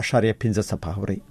5.5.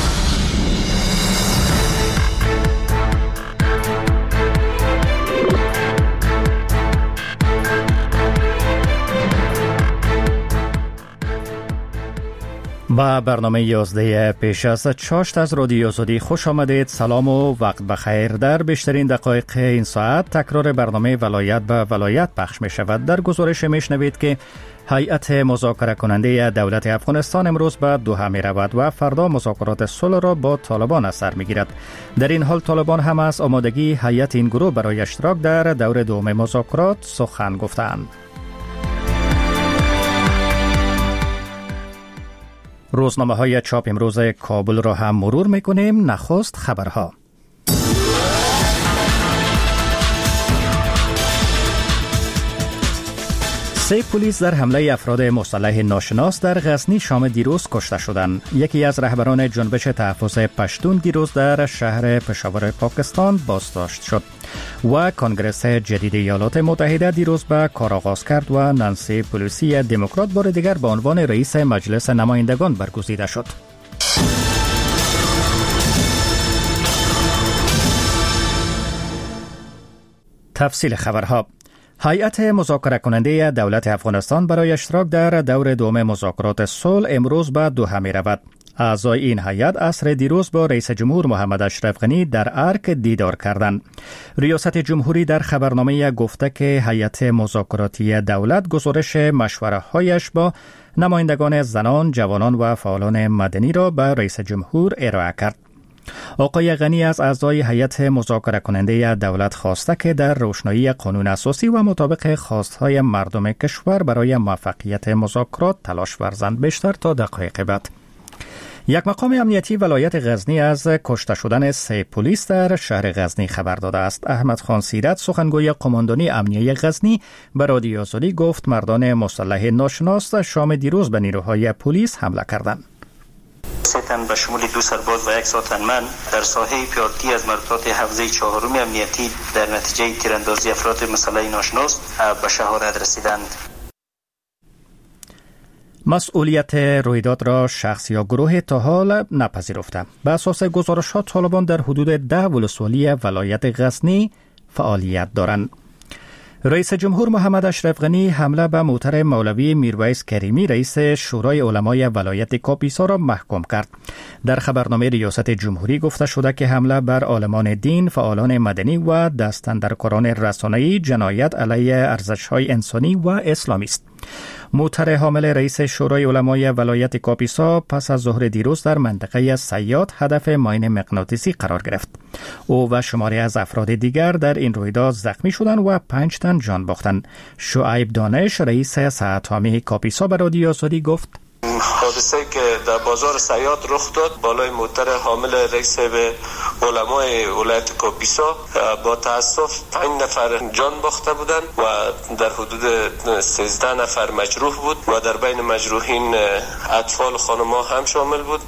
با برنامه 11 پیش از چاشت از رادیو آزادی خوش آمدید. سلام و وقت بخیر. در بیشترین دقایق این ساعت تکرار برنامه ولایت به ولایت پخش می شود. در گزارش می شنوید که هیئت مذاکره کننده دولت افغانستان امروز به دوحه می رود و فردا مذاکرات صلح را با طالبان از سر می گیرد. در این حال طالبان هم از آمادگی هیئت این گروه برای اشتراک در دور دوم مذاکرات سخن گفتند. روزنامه های چاپ امروز کابل را هم مرور میکنیم. نخست خبرها. سه پلیس در حمله افراد مسلح ناشناس در غزنی شام دیروز کشته شدند. یکی از رهبران جنبش تحفظ پشتون دیروز در شهر پشاور پاکستان بازداشت شد و کنگره جدید ایالات متحده دیروز به کار آغاز کرد و نانسی پلوسی دموکرات بار دیگر به عنوان رئیس مجلس نمایندگان برگزیده شد. تفصیل خبرها. هیئت مذاکره کننده دولت افغانستان برای اشتراک در دور دوم مذاکرات صلح امروز به دوحه می رود. اعضای این هیئت عصر دیروز با رئیس جمهور محمد اشرف غنی در ارک دیدار کردند. ریاست جمهوری در خبرنامه گفته که هیئت مذاکراتی دولت گزارش مشوره هایش با نمایندگان زنان، جوانان و فعالان مدنی را به رئیس جمهور ارائه کرد. آقای غنی از اعضای هیئت مذاکره کننده دولت خواسته که در روشنایی قانون اساسی و مطابق خواستهای مردم کشور برای موفقیت مذاکرات تلاش ورزند. بیشتر تا دقایق بعد. یک مقام امنیتی ولایت غزنی از کشته شدن سه پلیس در شهر غزنی خبر داده است. احمد خان سیرت سخنگوی قماندانی امنیه غزنی به رادیو آزادی گفت مردان مسلح ناشناس شام دیروز به نیروهای پلیس حمله کردند. سه تن به شمول 2 سرباز و 1 ساتنمن در ساحه پیادگی از مربوطات حوزه 4 امنیتی در نتیجه تیراندازی افراد مسلح ناشناس به شهادت رسیدند. مسئولیت رویداد را شخص یا گروه تا حال نپذیرفته. به اساس گزارش‌ها طالبان در حدود 10 ولسوالی ولایت غزنی فعالیت دارند. رئیس جمهور محمد اشرف غنی حمله به محترم مولوی میرویس کریمی رئیس شورای علمای ولایت کاپیسا را محکوم کرد. در خبرنامه ریاست جمهوری گفته شده که حمله بر عالمان دین، فعالان مدنی و دستاندرکاران رسانه‌ای جنایت علیه ارزش‌های انسانی و اسلامی است. محترم حامل رئیس شورای علمای ولایت کاپیسا پس از ظهر دیروز در منطقه صیاد هدف ماین مغناطیسی قرار گرفت. او و شماری از افراد دیگر در این رویداد زخمی شدند و 5 تن جان باختند. شعیب دانش رئیس صحت عامه کاپیسا به رادیو آزادی گفت حادثه که در بازار صیاد رخ داد بالای موتر حامل رئیس علمای ولایت کاپیسا با تاسف 5 نفر جان باخته بودند و در حدود 13 نفر مجروح بود و در بین مجروحین اطفال و خانم‌ها هم شامل بود.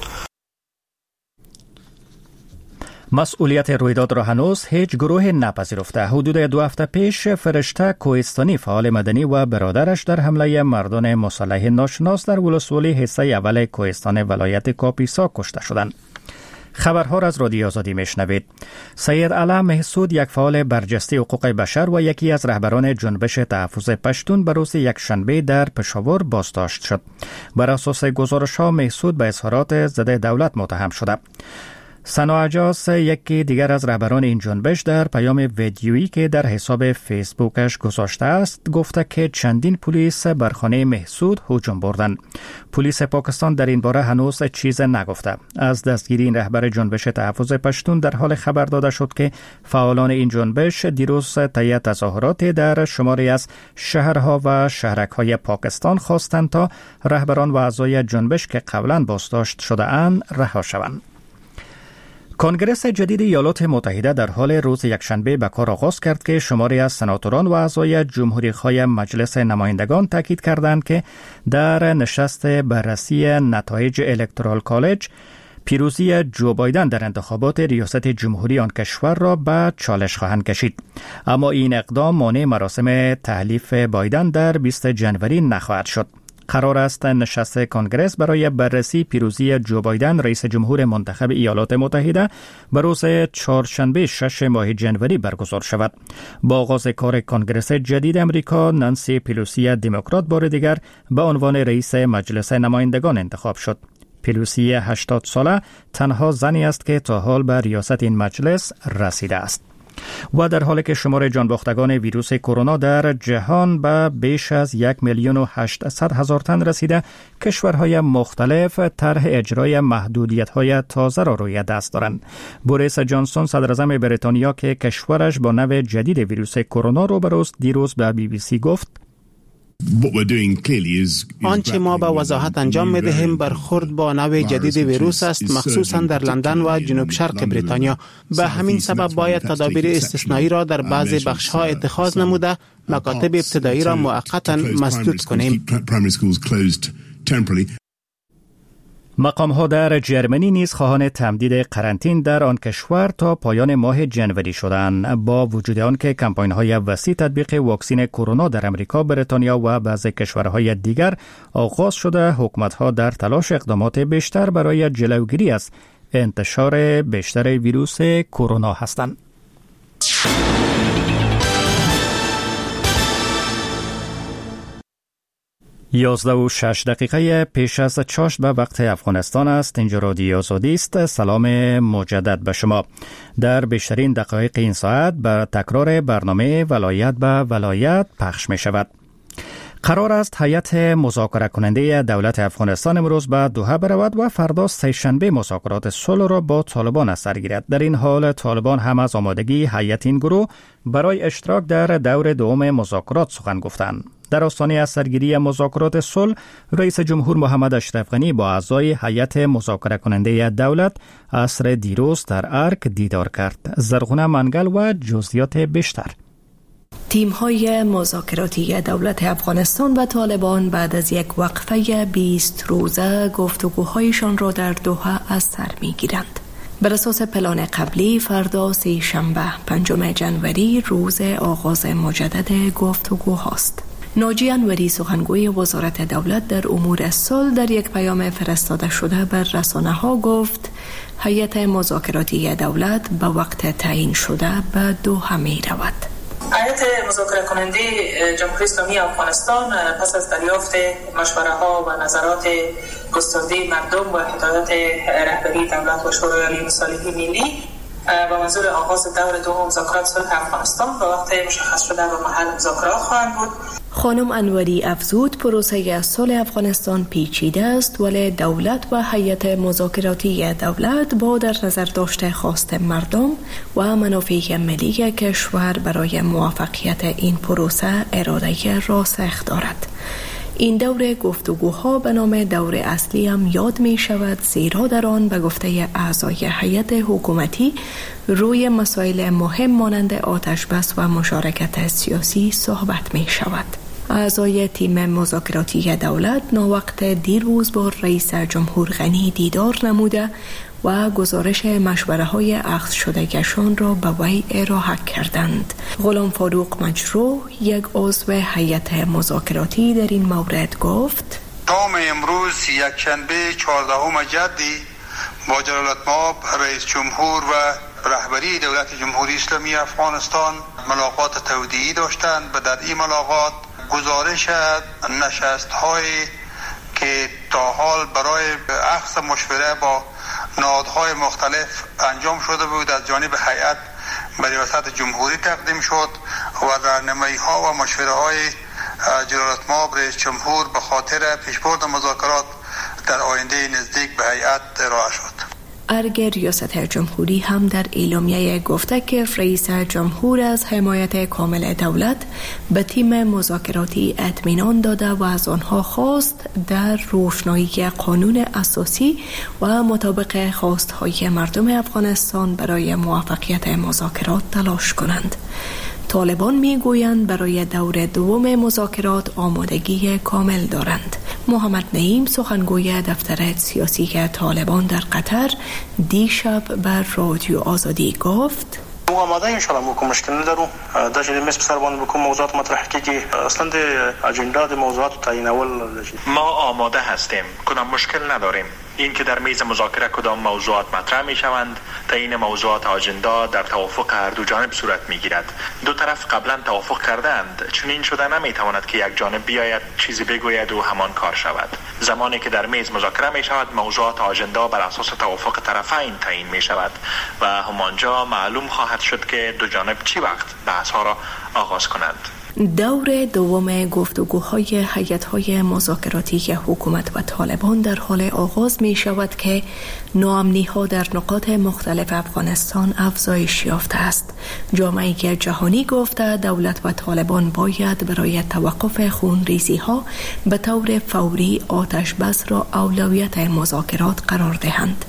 مسئولیت رویداد را هنوز هیچ گروه نپذیرفته. حدود 2 هفته پیش فرشته کوهستانی فعال مدنی و برادرش در حمله مردان مسلح ناشناس در ولسوالی حصه اول کوهستان ولایت کاپیسا کشته شدند. خبرها را از رادیو آزادی میشنوید. سید علم محسود یک فعال برجسته حقوق بشر و یکی از رهبران جنبش تحفظ پشتون به روز یکشنبه در پشاور بازداشت شد. بر اساس گزارش‌ها محسود به اظهارات ضد دولت متهم شده. سنا عجاز یکی دیگر از رهبران این جنبش در پیام ویدیویی که در حساب فیسبوکش گذاشته است گفته که چندین پلیس بر خانه محسود هجوم بردند. پلیس پاکستان در این باره هنوز چیز نگفته. از دستگیری این رهبر جنبش تحفظ پشتون در حال خبر داده شد که فعالان این جنبش دیروز طی تظاهراتی در شماری از شهرها و شهرک‌های پاکستان خواستند تا رهبران و اعضای جنبش که قبلا بازداشت شده اند رها شوند. کنگره جدید ایالات متحده در حال روز یکشنبه به کار آغاز کرد که شماری از سناتوران و اعضای جمهوری‌خواه مجلس نمایندگان تاکید کردند که در نشست بررسی نتایج الکترال کالج پیروزی جو بایدن در انتخابات ریاست جمهوری آن کشور را به چالش خواهند کشید. اما این اقدام مانع مراسم تحلیف بایدن در 20 جنوری نخواهد شد. قرار است نشست کنگره برای بررسی پیروزی جو بایدن رئیس جمهور منتخب ایالات متحده به روز چهارشنبه 6 ماه ژانویه برگزار شود. با آغاز کار کنگره جدید امریکا، نانسی پلوسی دموکرات بار دیگر به عنوان رئیس مجلس نمایندگان انتخاب شد. پلوسی 80 ساله تنها زنی است که تا حال به ریاست این مجلس رسیده است. و در حالی که شمار جانباختگان ویروس کرونا در جهان به بیش از 1,800,000 تن رسیده، کشورهای مختلف طرح اجرای محدودیت‌های تازه را روی دست دارند. بوریس جانسون صدراعظم بریتانیا که کشورش با نوع جدید ویروس کرونا روبروست، دیروز به BBC گفت: آنچه ما به وضاحت انجام می‌دهیم برخورد با نوع جدید ویروس است، مخصوصا در لندن و جنوب شرق بریتانیا. به همین سبب باید تدابیر استثنایی را در بعضی بخش‌ها اتخاذ نموده، مکاتب ابتدایی را موقتاً مسدود کنیم. مقام‌ها در جرمنی نیز خواهان تمدید قرنطین در آن کشور تا پایان ماه ژانویه شدند. با وجود آن که کمپاین‌های وسیع تطبیق واکسن کرونا در امریکا، بریتانیا و بعضی کشورهای دیگر آغاز شده، حکومت‌ها در تلاش اقدامات بیشتر برای جلوگیری از انتشار بیشتر ویروس کرونا هستند. 11:06 پیش از چاشت به وقت افغانستان است. اینجا رادیو آزادی است. سلام مجدد به شما. در بیشترین دقایق این ساعت بر تکرار برنامه ولایت به ولایت پخش می شود. قرار است هیئت مذاکره کننده دولت افغانستان امروز به دوحه برود و فردا سه‌شنبه مذاکرات صلح را با طالبان از سر گیرد. در این حال طالبان هم از آمادگی هیئت این گروه برای اشتراک در دور دوم مذاکرات سخن گفتند. در آستانه از سرگیری مذاکرات صلح، رئیس جمهور محمد اشرف غنی با اعضای هیئت مذاکره کننده دولت عصر دیروز در ارک دیدار کرد. زرغونه منگل و جزئیات بیشتر. تیم‌های مذاکراتی دولت افغانستان و طالبان بعد از یک وقفه 20 روزه گفتگوهایشان را در دوحه از سر می‌گیرند. بر اساس پلان قبلی فردا سه‌شنبه 5 ژانویه روز آغاز مجدد گفتگوهاست. ناجی انوری سخنگوی وزارت دولت در امور صلح در یک پیام فرستاده شده بر رسانه‌ها گفت هیئت مذاکراتی دولت به وقت تعیین شده به دوحه می‌رود. هیئت مذاکره کننده جمهوری اسلامی افغانستان پس از دریافت مشوره‌ها و نظرات گسترده مردم و هدایت رهبری دولت و شورای عالی مصالحه ملی با منظور آغاز دور دوم مذاکرات صلح افغانستان به وقت مشخص شده و محل مذاکرات خواهند بود. خانم انوری افزود پروسه صلح افغانستان پیچیده است، ولی دولت و هیئت مذاکراتی دولت با در نظر داشته خواست مردم و منافع ملی کشور برای موفقیت این پروسه اراده راسخ دارد. این دور گفتگوها به نام دور اصلی هم یاد می شود، زیرا در آن به گفته اعضای هیئت حکومتی روی مسائل مهم مانند آتش بس و مشارکت سیاسی صحبت می شود. اعضای تیم مذاکراتی دولت ناوقت دیروز با رئیس جمهور غنی دیدار نموده و گزارش مشوره‌های اخذ شدگیشان را به وی ارائه کردند. غلام فاروق مجروح، یک عضو هیئت مذاکراتی، در این مورد گفت: شام امروز یکشنبه 14 جدی با جلالتمآب رئیس جمهور و رهبری دولت جمهوری اسلامی افغانستان ملاقات تودیعی داشتند و در این ملاقات گزارش نشست‌هایی که تا حال برای اخذ مشوره با نهادهای مختلف انجام شده بود از جانب هیئت به ریاست جمهوری تقدیم شد و راهنمایی‌ها و مشوره‌های جلالتمآب رئیس جمهور به خاطر پیشبرد مذاکرات در آینده نزدیک به هیئت ارائه شد. ارگ ریاست جمهوری هم در اعلامیه گفته که رئیس جمهور از حمایت کامل دولت به تیم مذاکراتی اطمینان داده و از آنها خواست در روشنایی قانون اساسی و مطابق خواستهای مردم افغانستان برای موفقیت مذاکرات تلاش کنند. طالبان میگویند برای دور دوم مذاکرات آمادگی کامل دارند. محمد نعیم سخنگوی دفتر سیاسی طالبان در قطر دیشب بر رادیو آزادی گفت: ما آماده ان شاء الله مشکل ندارو دا چې مثل سر باندې بکوم موضوعات مطرح کیږي اصلا د اجندا د موضوعات تعیینول ما آماده هستیم کدام مشکل نداریم این که در میز مذاکره کدام موضوعات مطرح می شوند تعیین موضوعات آجندا در توافق هر دو جانب صورت می گیرد دو طرف قبلا توافق کردند چنین شده نمی تواند که یک جانب بیاید چیزی بگوید و همان کار شود زمانی که در میز مذاکره می شود موضوعات آجندا بر اساس توافق طرفین تعیین می شود و همانجا معلوم خواهد شد که دو جانب چی وقت بحث ها را آغاز کنند. دور دوم گفتگوهای هیئت‌های مذاکراتی حکومت و طالبان در حال آغاز می شود که ناامنی‌ها در نقاط مختلف افغانستان افزایش یافته است. جامعه جهانی گفته دولت و طالبان باید برای توقف خونریزی‌ها به طور فوری آتش بس را اولویت مذاکرات قرار دهند.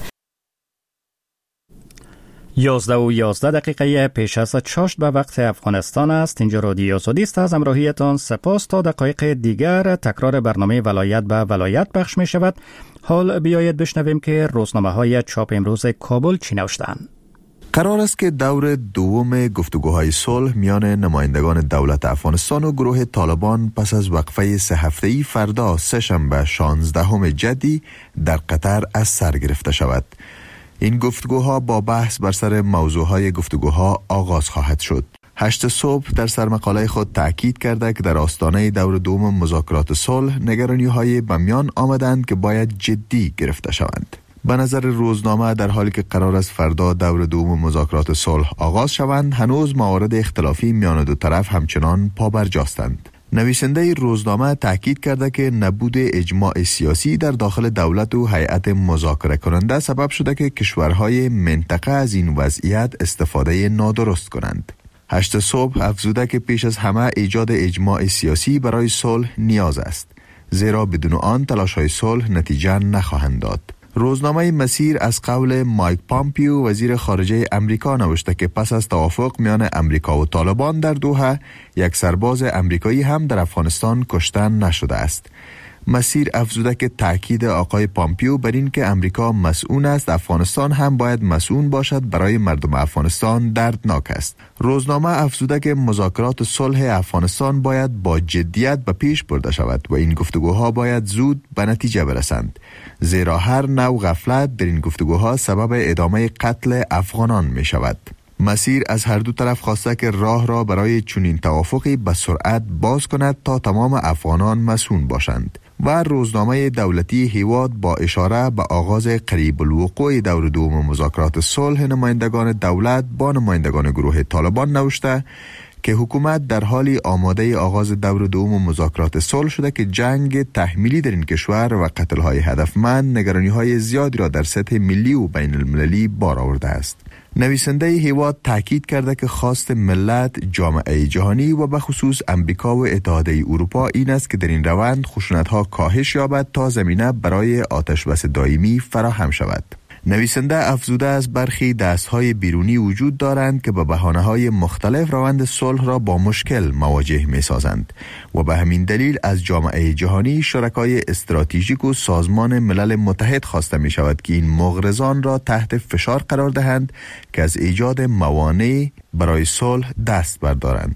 11:11 پیش از چاشت به وقت افغانستان است. اینجا رادیو آزادی است. از همراهیتان سپاس. تا دقایق دیگر تکرار برنامه ولایت به ولایت پخش می شود. حال بیایید بشنویم که روزنامه های چاپ امروز کابل چی نوشتند. قرار است که دور دوم گفتگوهای صلح میان نمایندگان دولت افغانستان و گروه طالبان پس از وقفه 3 هفته‌ای فردا سه‌شنبه 16 جدی در قطر از سر گرفته شود. این گفتگوها با بحث بر سر موضوعهای گفتگوها آغاز خواهد شد. 8 صبح در سرمقاله خود تأکید کرده که در آستانه دور دوم مذاکرات صلح نگرانی‌های به میان آمدند که باید جدی گرفته شوند. به نظر روزنامه در حالی که قرار است فردا دور دوم مذاکرات صلح آغاز شوند هنوز موارد اختلافی میان دو طرف همچنان پابرجاستند. نویسنده روزنامه تاکید کرده که نبود اجماع سیاسی در داخل دولت و هیئت مذاکره کننده سبب شده که کشورهای منطقه از این وضعیت استفاده نادرست کنند. 8 صبح افزوده که پیش از همه ایجاد اجماع سیاسی برای صلح نیاز است، زیرا بدون آن تلاش‌های صلح نتیجه نخواهند داد. روزنامه مسیر از قول مایک پامپیو وزیر خارجه امریکا نوشته که پس از توافق میان امریکا و طالبان در دوحه یک سرباز امریکایی هم در افغانستان کشته نشده است. مسیر افزوده که تاکید آقای پامپیو بر این که امریکا مسئول است افغانستان هم باید مسئول باشد برای مردم افغانستان دردناک است. روزنامه افزوده که مذاکرات صلح افغانستان باید با جدیت به پیش برده شود و این گفتگوها باید زود به نتیجه برسند، زیرا هر نوع غفلت در این گفتگوها سبب ادامه قتل افغانان می شود. مسیر از هر دو طرف خواسته که راه را برای چنین توافقی به سرعت باز کند تا تمام افغانان مسئول باشند و روزنامه دولتی هیواد با اشاره به آغاز قریب الوقوع دور دوم مذاکرات صلح نمایندگان دولت با نمایندگان گروه طالبان نوشته که حکومت در حالی آماده آغاز دور دوم مذاکرات صلح شده که جنگ تحمیلی در این کشور و قتل‌های هدفمند نگرانی‌های زیادی را در سطح ملی و بین المللی بار آورده است. نویسنده هیواد تاکید کرده که خواست ملت، جامعه جهانی و به خصوص امریکا و اتحادیه اروپا این است که در این روند خشونت‌ها کاهش یابد تا زمینه برای آتش‌بس دائمی فراهم شود. نویسنده افزوده از برخی دستهای بیرونی وجود دارند که به بهانه‌های مختلف روند صلح را با مشکل مواجه می‌سازند و به همین دلیل از جامعه جهانی، شرکای استراتژیک و سازمان ملل متحد خواسته می‌شود که این مغرضان را تحت فشار قرار دهند که از ایجاد موانع برای صلح دست بردارند.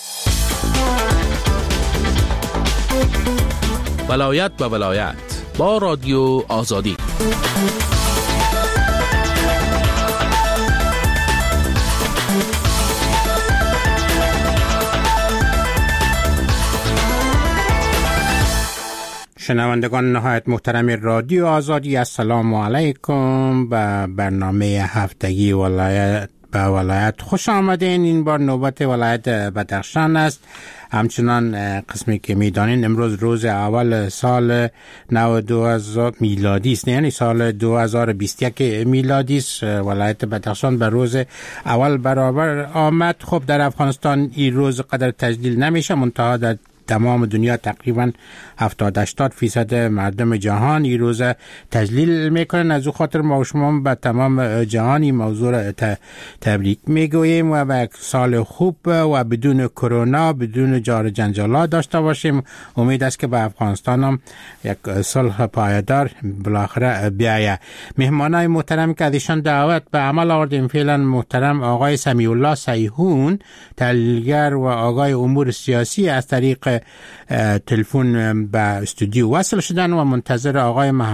ولایت به ولایت با رادیو آزادی. شنوندگان نهایت محترم رادیو آزادی، السلام علیکم. به برنامه هفتگی ولایت به ولایت خوش آمدین. این بار نوبت ولایت بدخشان است. همچنان قسمی که میدانین امروز روز اول سال نو 2000 میلادی است، یعنی سال 2021 میلادی است. ولایت بدخشان به روز اول برابر آمد. خب در افغانستان این روز قدر تجلیل نمیشه، منتها در تمام دنیا تقریبا 70-80% مردم جهان این روز تجلیل میکنن. از او خاطر ما و شما به تمام جهانی موضوع را تبریک میگوییم و به سال خوب و بدون کرونا، بدون جار جنجالات داشته باشیم. امید است که به افغانستان هم یک صلح پایدار بالاخره بیاید. مهمانای محترم که ازشان دعوت به عمل آوردیم فعلا محترم آقای سمیع الله سیحون تحلیلگر و آقای امور سیاسی از طریق تلفن به استودیو وصل شدن و منتظر آقای